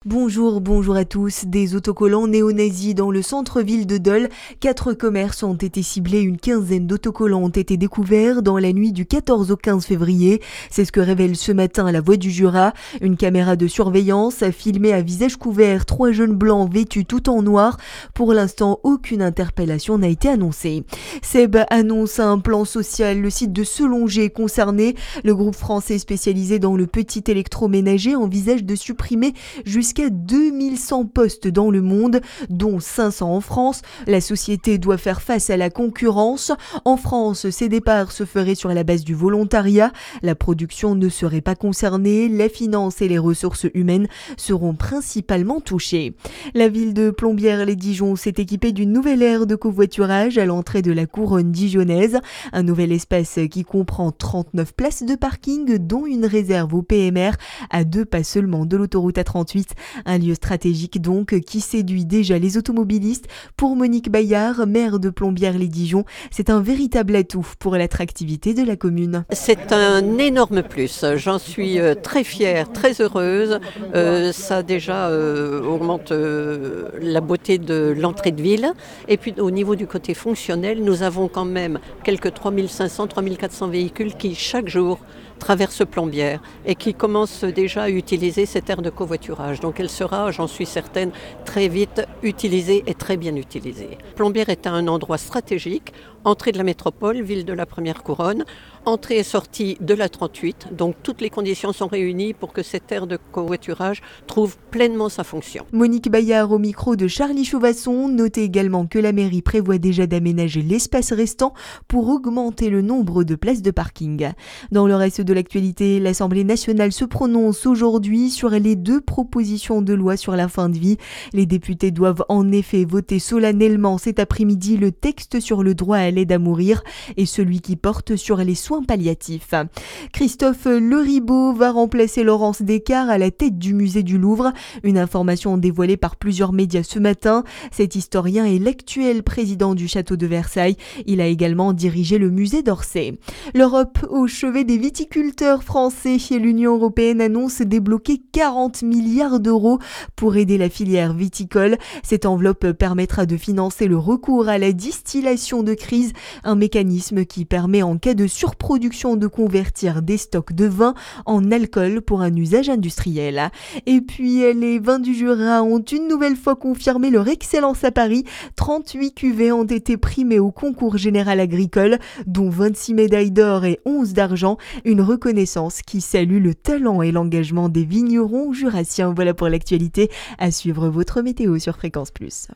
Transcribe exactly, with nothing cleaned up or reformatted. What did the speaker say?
Bonjour, bonjour à tous. Des autocollants néo-nazis dans le centre-ville de Dole. Quatre commerces ont été ciblés. Une quinzaine d'autocollants ont été découverts dans la nuit du quatorze au quinze février. C'est ce que révèle ce matin La Voix du Jura. Une caméra de surveillance a filmé à visage couvert trois jeunes blancs vêtus tout en noir. Pour l'instant, aucune interpellation n'a été annoncée. Seb annonce un plan social. Le site de Selongé est concerné. Le groupe français spécialisé dans le petit électroménager envisage de supprimer jusqu'à deux mille cent postes dans le monde, dont cinq cents en France. La société doit faire face à la concurrence. En France, ces départs se feraient sur la base du volontariat. La production ne serait pas concernée. La finance et les ressources humaines seront principalement touchées. La ville de Plombières-les-Dijon s'est équipée d'une nouvelle aire de covoiturage à l'entrée de la couronne dijonnaise. Un nouvel espace qui comprend trente-neuf places de parking, dont une réserve au P M R, à deux pas seulement de l'autoroute A trente-huit. Un lieu stratégique donc qui séduit déjà les automobilistes. Pour Monique Bayard, maire de Plombières-les-Dijon, c'est un véritable atout pour l'attractivité de la commune. C'est un énorme plus, j'en suis très fière, très heureuse. Euh, ça déjà euh, augmente euh, la beauté de l'entrée de ville. Et puis au niveau du côté fonctionnel, nous avons quand même quelques trois mille cinq cents, trois mille quatre cents véhicules qui chaque jour traversent Plombières et qui commencent déjà à utiliser cette aire de covoiturage. Donc elle sera, j'en suis certaine, très vite utilisée et très bien utilisée. Plombières est un endroit stratégique, entrée de la métropole, ville de la première couronne, entrée et sortie de la trente-huit. Donc toutes les conditions sont réunies pour que cette aire de covoiturage trouve pleinement sa fonction. Monique Bayard au micro de Charlie Chauvasson. Notez également que la mairie prévoit déjà d'aménager l'espace restant pour augmenter le nombre de places de parking. Dans le reste de l'actualité, l'Assemblée nationale se prononce aujourd'hui sur les deux propositions de loi sur la fin de vie. Les députés doivent en effet voter solennellement cet après-midi le texte sur le droit à l'aide à mourir et celui qui porte sur les soins palliatifs. Christophe Leribaud va remplacer Laurence Descartes à la tête du musée du Louvre. Une information dévoilée par plusieurs médias ce matin. Cet historien est l'actuel président du château de Versailles. Il a également dirigé le musée d'Orsay. L'Europe au chevet des viticulteurs français. L'Union européenne annonce débloquer quarante milliards d'euros pour aider la filière viticole. Cette enveloppe permettra de financer le recours à la distillation de crise, un mécanisme qui permet en cas de surproduction de convertir des stocks de vin en alcool pour un usage industriel. Et puis les vins du Jura ont une nouvelle fois confirmé leur excellence à Paris. trente-huit cuvées ont été primées au concours général agricole, dont vingt-six médailles d'or et onze d'argent. Une reconnaissance qui salue le talent et l'engagement des vignerons jurassiens. Voilà pour l'actualité. À suivre votre météo sur Fréquence Plus.